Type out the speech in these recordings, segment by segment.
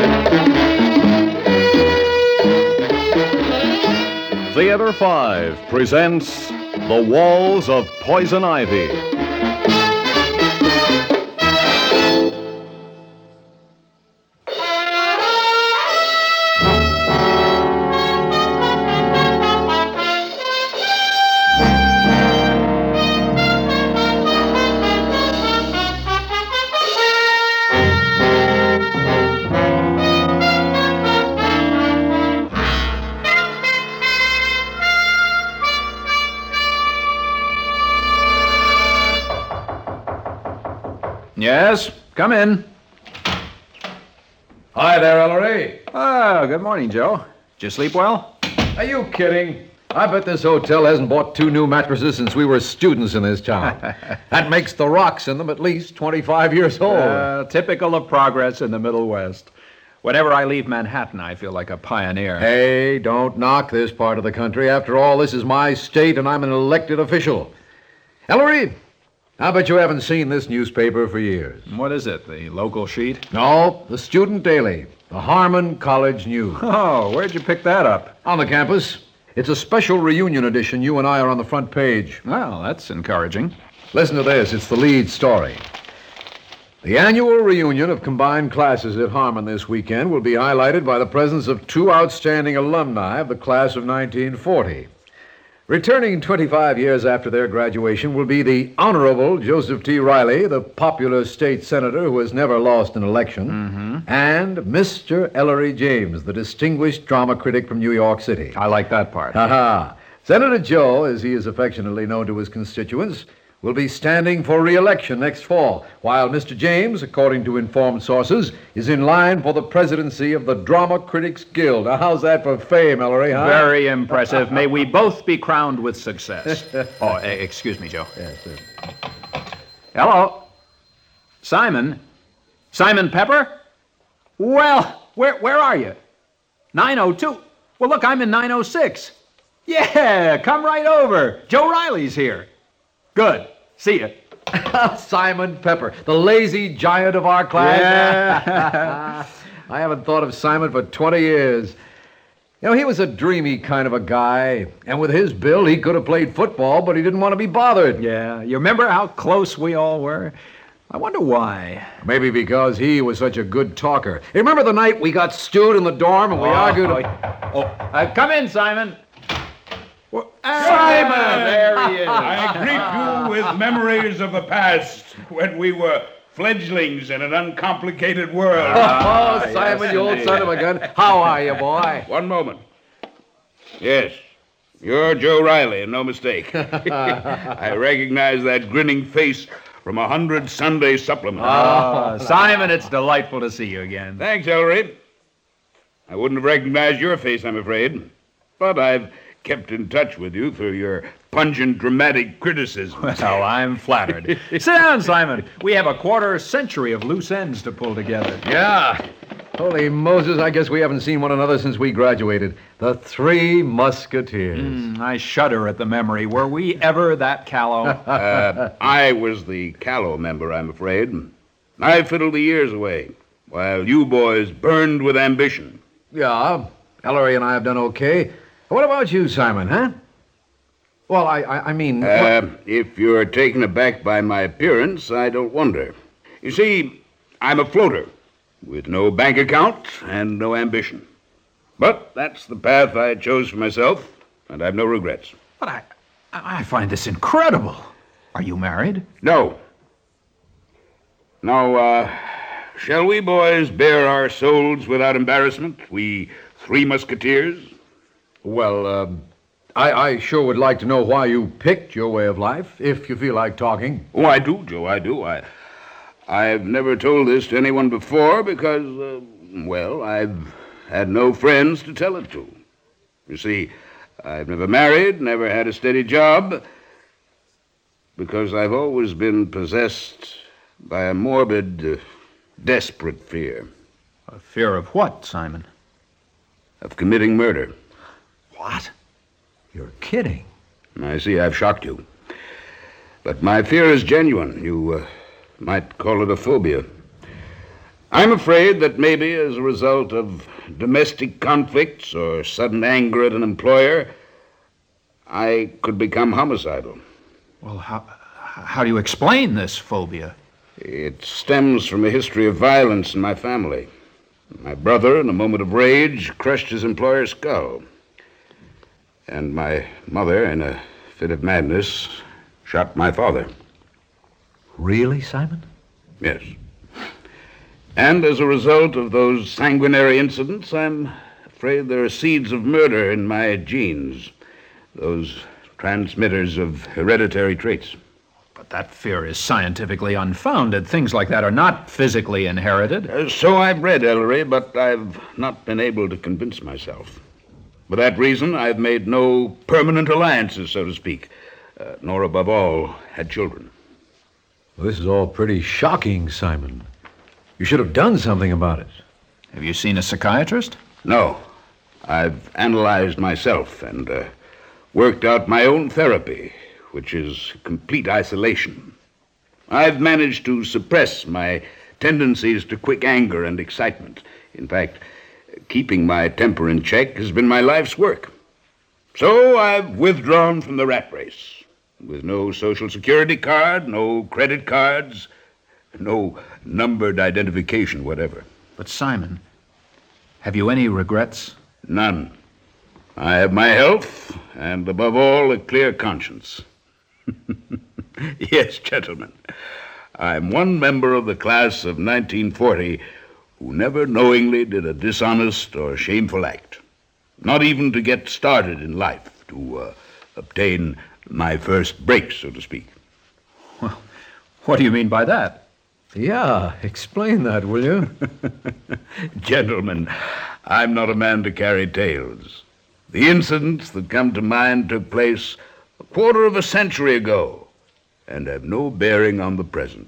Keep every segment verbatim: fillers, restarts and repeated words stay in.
Theater five presents The Walls of Poison Ivy. Yes, come in. Hi there, Ellery. Oh, good morning, Joe. Did you sleep well? Are you kidding? I bet this hotel hasn't bought two new mattresses since we were students in this town. That makes the rocks in them at least twenty-five years old. Uh, typical of progress in the Middle West. Whenever I leave Manhattan, I feel like a pioneer. Hey, don't knock this part of the country. After all, this is my state, and I'm an elected official. Ellery, I bet you haven't seen this newspaper for years. What is it, the local sheet? No, the Student Daily, the Harmon College News. Oh, where'd you pick that up? On the campus. It's a special reunion edition. You and I are on the front page. Well, that's encouraging. Listen to this. It's the lead story. The annual reunion of combined classes at Harmon this weekend will be highlighted by the presence of two outstanding alumni of the class of nineteen forty. Returning twenty-five years after their graduation will be the Honorable Joseph T. Riley, the popular state senator who has never lost an election, Mm-hmm. and Mister Ellery James, the distinguished drama critic from New York City. I like that part. Ha-ha. Senator Joe, as he is affectionately known to his constituents, will be standing for re-election next fall, while Mister James, according to informed sources, is in line for the presidency of the Drama Critics Guild. Now, how's that for fame, Ellery, huh? Very impressive. May we both be crowned with success. Oh, eh, excuse me, Joe. Yes, sir. Hello? Simon? Simon Pepper? Well, where where are you? nine oh two. Well, look, I'm in nine oh six. Yeah, come right over. Joe Riley's here. Good. See you. Simon Pepper, the lazy giant of our class. Yeah. I haven't thought of Simon for twenty years. You know, he was a dreamy kind of a guy, and with his build, he could have played football, but he didn't want to be bothered. Yeah, you remember how close we all were? I wonder why. Maybe because he was such a good talker. You remember the night we got stewed in the dorm and we Oh, argued... Oh, oh, uh, come in, Simon. Well, Simon! There he is. I greet you with memories of the past when we were fledglings in an uncomplicated world. Oh, Simon, you old son of a gun. How are you, boy? One moment. Yes, you're Joe Riley, no mistake. I recognize that grinning face from a hundred Sunday supplements. Oh, Simon, it's delightful to see you again. Thanks, Ellery. I wouldn't have recognized your face, I'm afraid. But I've kept in touch with you through your pungent, dramatic criticism. Well, I'm flattered. Sit down, Simon. We have a quarter century of loose ends to pull together. Yeah. Holy Moses, I guess we haven't seen one another since we graduated. The Three Musketeers. Mm, I shudder at the memory. Were we ever that callow? Uh, I was the callow member, I'm afraid. I fiddled the years away, while you boys burned with ambition. Yeah, Ellery and I have done okay. What about you, Simon, huh? Well, I I, I mean... Uh, if you're taken aback by my appearance, I don't wonder. You see, I'm a floater, with no bank account and no ambition. But that's the path I chose for myself, and I've no regrets. But I, I find this incredible. Are you married? No. Now, uh, shall we boys bare our souls without embarrassment, we Three Musketeers? Well, um, I, I sure would like to know why you picked your way of life, if you feel like talking. Oh, I do, Joe, I do. I, I've never told this to anyone before because, uh, well, I've had no friends to tell it to. You see, I've never married, never had a steady job, because I've always been possessed by a morbid, uh, desperate fear. A fear of what, Simon? Of committing murder. What? You're kidding. I see I've shocked you. But my fear is genuine. You uh, might call it a phobia. I'm afraid that maybe as a result of domestic conflicts or sudden anger at an employer, I could become homicidal. Well, how, how do you explain this phobia? It stems from a history of violence in my family. My brother, in a moment of rage, crushed his employer's skull. And my mother, in a fit of madness, shot my father. Really, Simon? Yes. And as a result of those sanguinary incidents, I'm afraid there are seeds of murder in my genes, those transmitters of hereditary traits. But that fear is scientifically unfounded. Things like that are not physically inherited. Uh, so I've read, Ellery, but I've not been able to convince myself. For that reason, I've made no permanent alliances, so to speak, uh, nor, above all, had children. Well, this is all pretty shocking, Simon. You should have done something about it. Have you seen a psychiatrist? No. I've analyzed myself and uh, worked out my own therapy, which is complete isolation. I've managed to suppress my tendencies to quick anger and excitement. In fact, keeping my temper in check has been my life's work. So I've withdrawn from the rat race, with no social security card, no credit cards, no numbered identification, whatever. But Simon, have you any regrets? None. I have my health, and above all, a clear conscience. Yes, gentlemen, I'm one member of the class of nineteen forty who never knowingly did a dishonest or shameful act, not even to get started in life, to uh, obtain my first break, so to speak. Well, what do you mean by that? Yeah, explain that, will you? Gentlemen, I'm not a man to carry tales. The incidents that come to mind took place a quarter of a century ago and have no bearing on the present.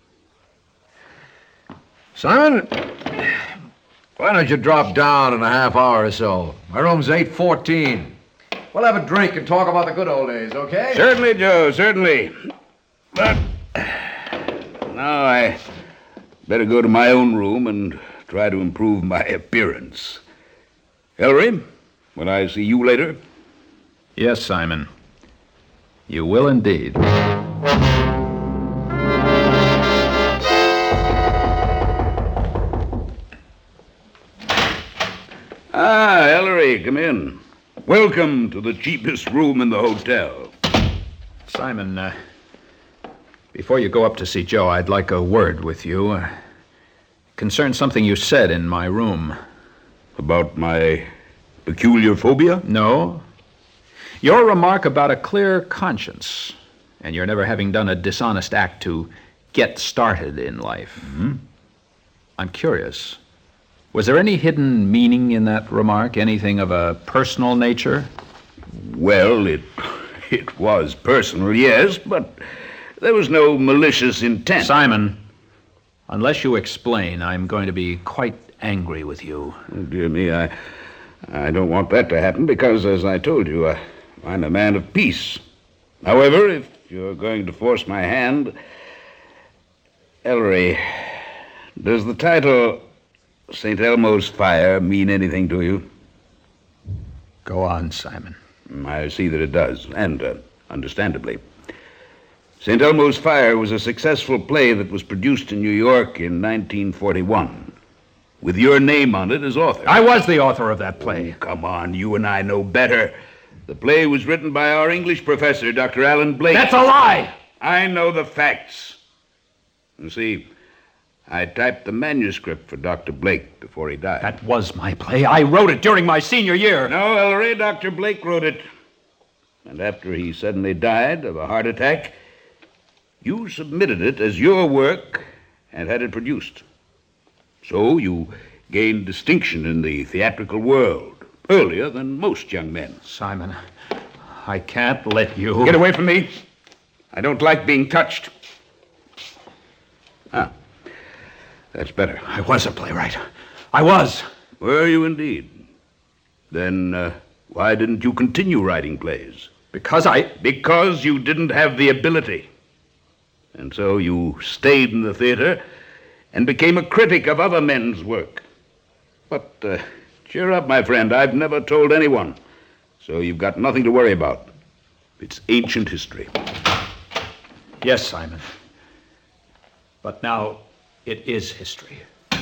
Simon, why don't you drop down in a half hour or so? My room's eight fourteen. We'll have a drink and talk about the good old days, okay? Certainly, Joe, certainly. But now I better go to my own room and try to improve my appearance. Ellery, will I see you later? Yes, Simon. You will indeed. Ah, Ellery, come in. Welcome to the cheapest room in the hotel. Simon, uh, before you go up to see Joe, I'd like a word with you. Uh, concerns something you said in my room. About my peculiar phobia? No. Your remark about a clear conscience, and your never having done a dishonest act to get started in life. Mm-hmm. I'm curious. Was there any hidden meaning in that remark? Anything of a personal nature? Well, it it was personal, yes, but there was no malicious intent. Simon, unless you explain, I'm going to be quite angry with you. Oh, dear me, I, I don't want that to happen because, as I told you, I, I'm a man of peace. However, if you're going to force my hand, Ellery, does the title Saint Elmo's Fire mean anything to you? Go on, Simon. I see that it does, and uh, understandably. Saint Elmo's Fire was a successful play that was produced in New York in nineteen forty-one, with your name on it as author. I was the author of that play. Oh, come on, you and I know better. The play was written by our English professor, Doctor Alan Blake. That's a lie! I know the facts. You see, I typed the manuscript for Doctor Blake before he died. That was my play. I wrote it during my senior year. No, Ellery, Doctor Blake wrote it. And after he suddenly died of a heart attack, you submitted it as your work and had it produced. So you gained distinction in the theatrical world earlier than most young men. Simon, I can't let you... Get away from me. I don't like being touched. Ah, that's better. I was a playwright. I was. Were you indeed? Then uh, why didn't you continue writing plays? Because I... Because you didn't have the ability. And so you stayed in the theater and became a critic of other men's work. But uh, cheer up, my friend. I've never told anyone, so you've got nothing to worry about. It's ancient history. Yes, Simon. But now it is history.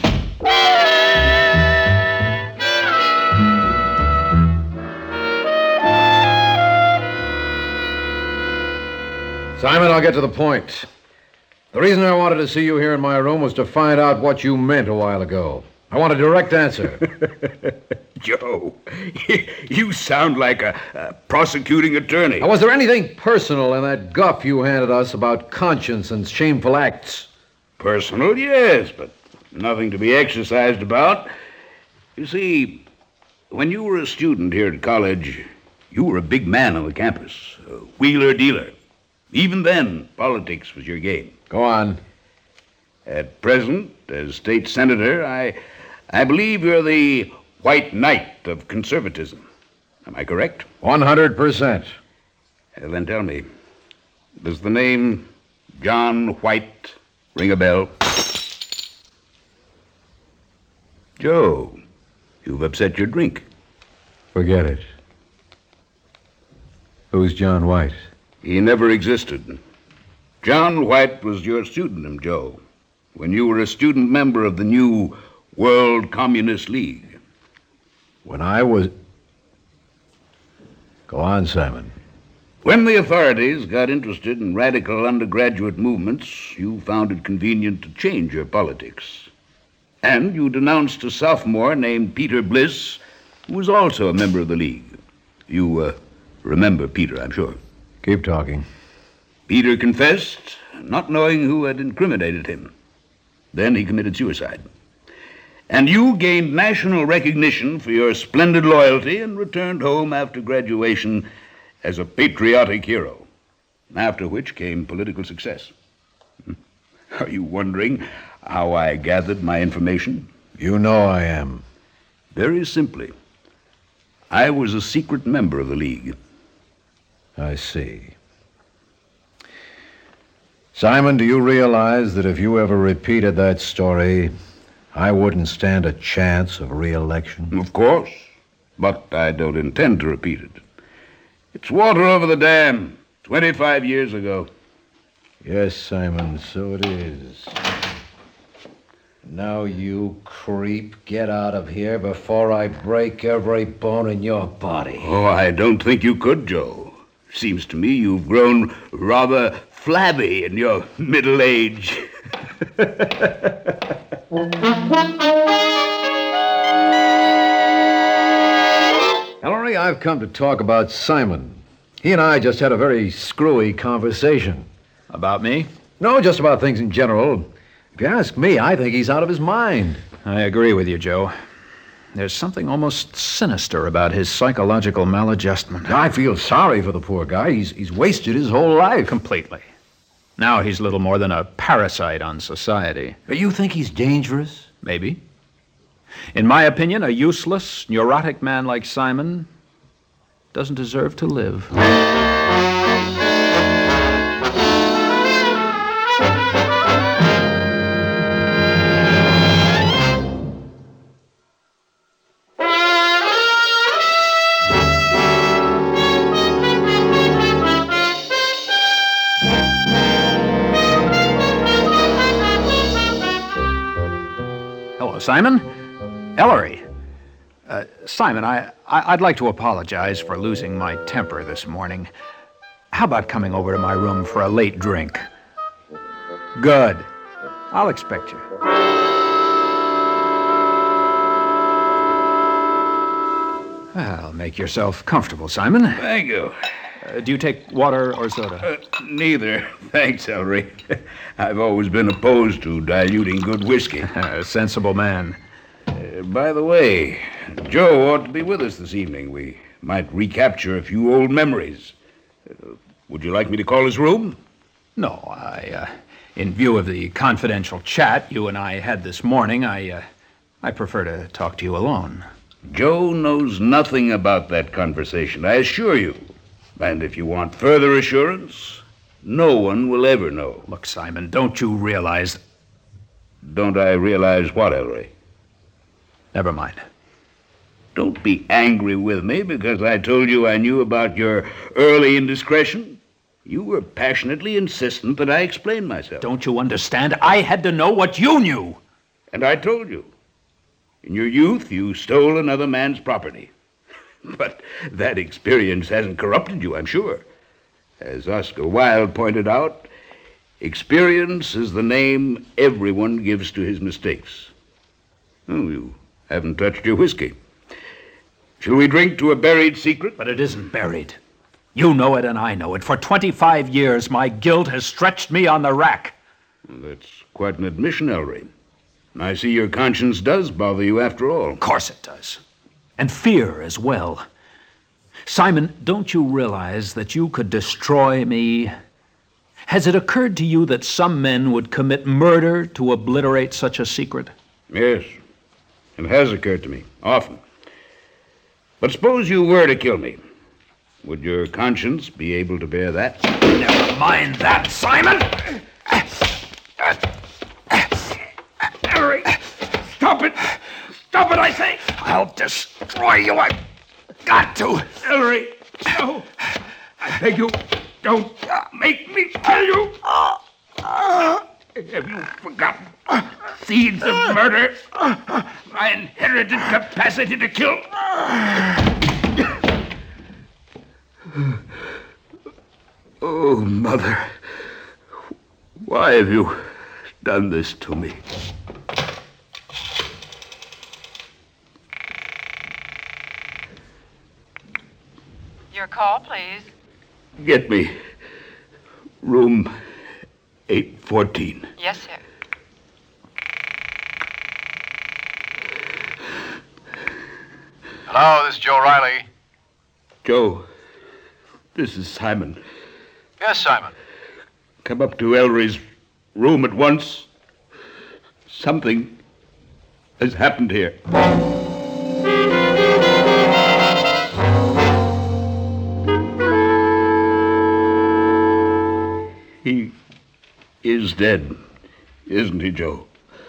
Simon, I'll get to the point. The reason I wanted to see you here in my room was to find out what you meant a while ago. I want a direct answer. Joe, you sound like a, a prosecuting attorney. Now, was there anything personal in that guff you handed us about conscience and shameful acts? Personal, yes, but nothing to be exercised about. You see, when you were a student here at college, you were a big man on the campus, a wheeler-dealer. Even then, politics was your game. Go on. At present, as state senator, I, I believe you're the white knight of conservatism. Am I correct? One hundred percent. Uh, then tell me, does the name John White ring a bell? Joe, you've upset your drink. Forget it. Who's John White? He never existed. John White was your pseudonym, Joe, when you were a student member of the new World Communist League. When I was... Go on, Simon. When the authorities got interested in radical undergraduate movements, you found it convenient to change your politics. And you denounced a sophomore named Peter Bliss, who was also a member of the League. You uh, remember Peter, I'm sure. Keep talking. Peter confessed, not knowing who had incriminated him. Then he committed suicide. And you gained national recognition for your splendid loyalty and returned home after graduation as a patriotic hero, after which came political success. Are you wondering how I gathered my information? You know I am. Very simply. I was a secret member of the League. I see. Simon, do you realize that if you ever repeated that story, I wouldn't stand a chance of re-election? Of course, but I don't intend to repeat it. It's water over the dam, twenty-five years ago. Yes, Simon, so it is. Now, you creep, get out of here before I break every bone in your body. Oh, I don't think you could, Joe. Seems to me you've grown rather flabby in your middle age. Ellery, I've come to talk about Simon. He and I just had a very screwy conversation. About me? No, just about things in general. If you ask me, I think he's out of his mind. I agree with you, Joe. There's something almost sinister about his psychological maladjustment. I feel sorry for the poor guy. He's, he's wasted his whole life. Completely. Now he's little more than a parasite on society. You think he's dangerous? Maybe. In my opinion, a useless, neurotic man like Simon doesn't deserve to live. Simon? Ellery. Uh, Simon, I, I, I'd like to apologize for losing my temper this morning. How about coming over to my room for a late drink? Good. I'll expect you. Well, make yourself comfortable, Simon. Thank you. Uh, do you take water or soda? Uh, neither. Thanks, Ellery. I've always been opposed to diluting good whiskey. A sensible man. Uh, by the way, Joe ought to be with us this evening. We might recapture a few old memories. Uh, would you like me to call his room? No, I, uh, in view of the confidential chat you and I had this morning, I, uh, I prefer to talk to you alone. Joe knows nothing about that conversation, I assure you. And if you want further assurance, no one will ever know. Look, Simon, don't you realize... don't I realize what, Ellery? Never mind. Don't be angry with me because I told you I knew about your early indiscretion. You were passionately insistent that I explain myself. Don't you understand? I had to know what you knew. And I told you. In your youth, you stole another man's property. But that experience hasn't corrupted you, I'm sure. As Oscar Wilde pointed out, experience is the name everyone gives to his mistakes. Oh, you haven't touched your whiskey. Shall we drink to a buried secret? But it isn't buried. You know it and I know it. For twenty-five years, my guilt has stretched me on the rack. Well, that's quite an admission, Ellery. I see your conscience does bother you after all. Of course it does. And fear as well. Simon, don't you realize that you could destroy me? Has it occurred to you that some men would commit murder to obliterate such a secret? Yes, it has occurred to me, often. But suppose you were to kill me. Would your conscience be able to bear that? Never mind that, Simon! Ellery, stop it! Stop it, I say! I'll destroy you. I've got to. Ellery, no. I beg you, don't make me kill you. Have you forgotten? Seeds of murder. My inherited capacity to kill. Oh, Mother. Why have you done this to me? Your call, please. Get me room eight fourteen. Yes, sir. Hello, this is Joe Riley. Joe, this is Simon. Yes, Simon. Come up to Ellery's room at once. Something has happened here. He is dead, isn't he, Joe?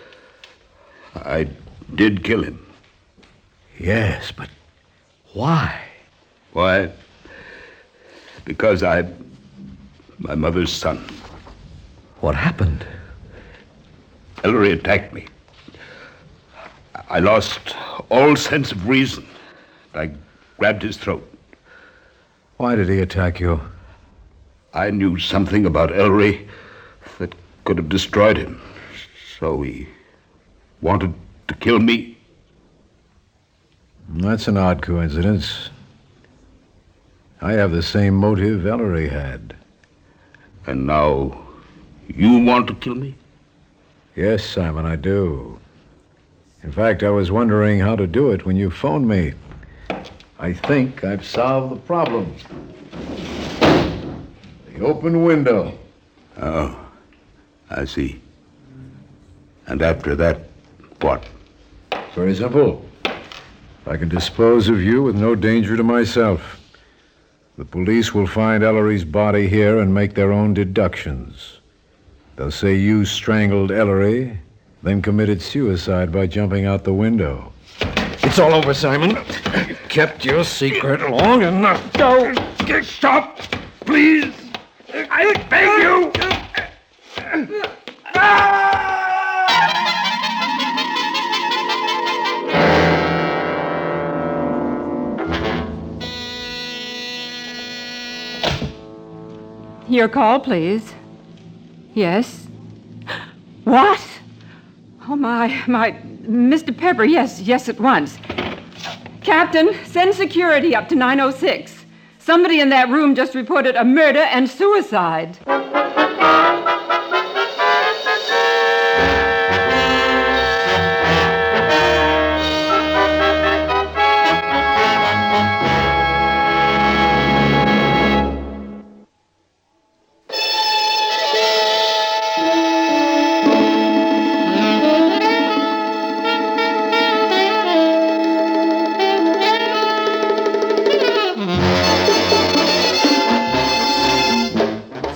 I did kill him. Yes, but why? Why? Because I'm my mother's son. What happened? Ellery attacked me. I lost all sense of reason. I grabbed his throat. Why did he attack you? I knew something about Ellery that could have destroyed him. So he wanted to kill me. That's an odd coincidence. I have the same motive Ellery had. And now you want to kill me? Yes, Simon, I do. In fact, I was wondering how to do it when you phoned me. I think I've solved the problem. The open window. Oh, I see. And after that, what? Very simple. I can dispose of you with no danger to myself. The police will find Ellery's body here and make their own deductions. They'll say you strangled Ellery, then committed suicide by jumping out the window. It's all over, Simon. You kept your secret long enough. No! Stop! Please! I beg you! Your call, please. Yes. What? Oh, my, my, Mister Pepper, yes, yes, at once. Captain, send security up to nine oh six. Somebody in that room just reported a murder and suicide.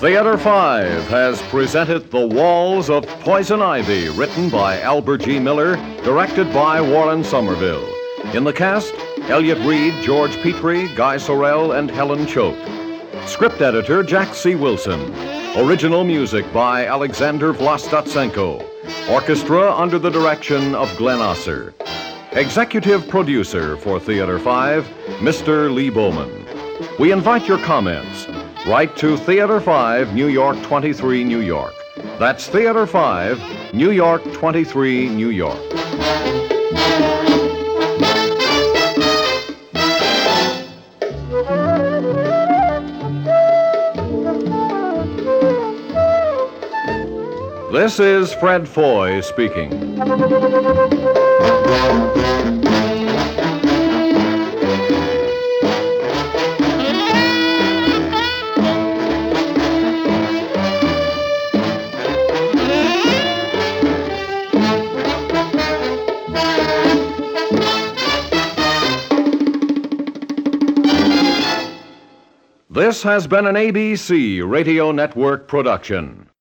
Theater five has presented The Walls of Poison Ivy, written by Albert G. Miller, directed by Warren Somerville. In the cast, Elliott Reed, George Petrie, Guy Sorrell, and Helen Choate. Script editor, Jack C. Wilson. Original music by Alexander Vlastatsenko. Orchestra under the direction of Glenn Osser. Executive producer for Theater five, Mister Lee Bowman. We invite your comments. Write to Theater five, New York twenty-three, New York. That's Theater five, New York twenty-three, New York. This is Fred Foy speaking. This has been an A B C Radio Network production.